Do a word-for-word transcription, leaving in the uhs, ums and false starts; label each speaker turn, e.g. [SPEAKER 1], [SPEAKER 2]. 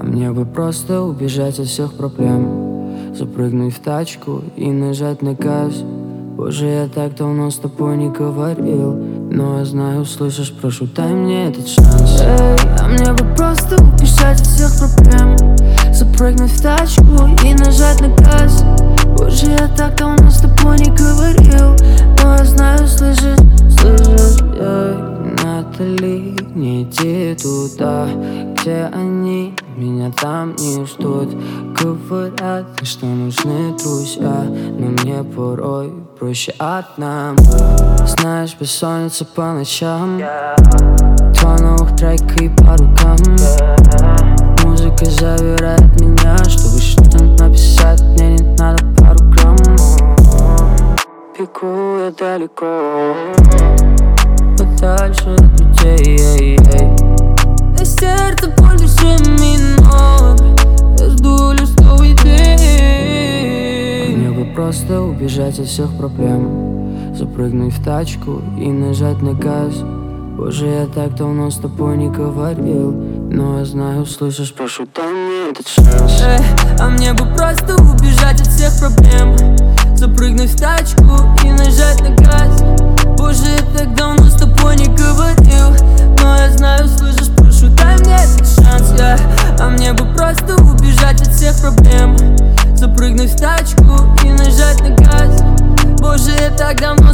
[SPEAKER 1] мне бы просто убежать от всех проблем, запрыгнуть в тачку и нажать на газ. Боже, я так давно с тобой не говорил, но я знаю, услышишь, прошу, дай мне этот шанс. Эй, а мне бы просто убежать от всех проблем, запрыгнуть в тачку и нажать на газ. Боже, я так давно с тобой не говорил, но я знаю, слышишь, слышишь. Эй, Натали, не иди туда, где они меня там не ждут. Говорят, что нужны друзья, но мне порой проще одному. Знаешь, бессонница по ночам, два новых трека и по рукам. Музыка забирает меня, чтобы что-то написать, мне не надо пару грамм. Бегу я далеко, подальше от людей. На сердце боль, душе минор, я жду лишь новый день. Мне бы просто убежать от всех проблем, запрыгнуть в тачку и нажать на газ. Боже, я так давно с тобой не говорил, но я знаю, услышишь, прошу, дай мне этот шанс. Эй, а мне бы просто убежать от всех проблем, запрыгнуть в тачку и нажать на газ. Боже, я так давно с тобой не говорил, но я знаю, слышишь, прошу, дай мне этот шанс. Yeah. А мне бы просто убежать от всех проблем, запрыгнуть в тачку и нажать на газ. Боже, я так давно